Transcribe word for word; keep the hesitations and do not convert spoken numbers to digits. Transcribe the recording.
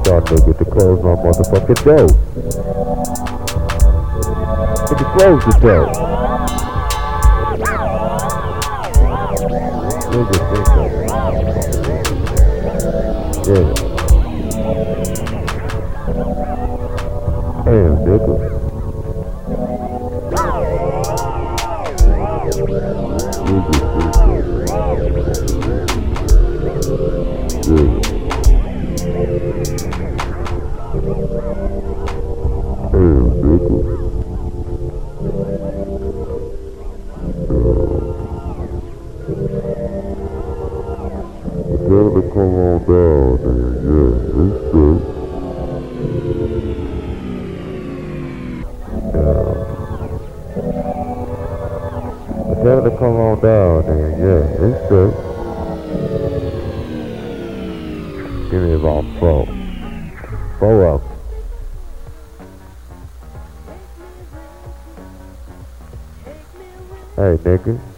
y'all niggas to close my motherfucking door. Nigga, close the door. Nigga, nigga. Yeah. Damn, nigga. Nigga, nigga. Yeah. Damn, nigga. Tell her to come on down, then. Yeah, it's good. Yeah. Tell her to come on down, then. Yeah, it's good. Give me about four. Four of them. Hey, nigga.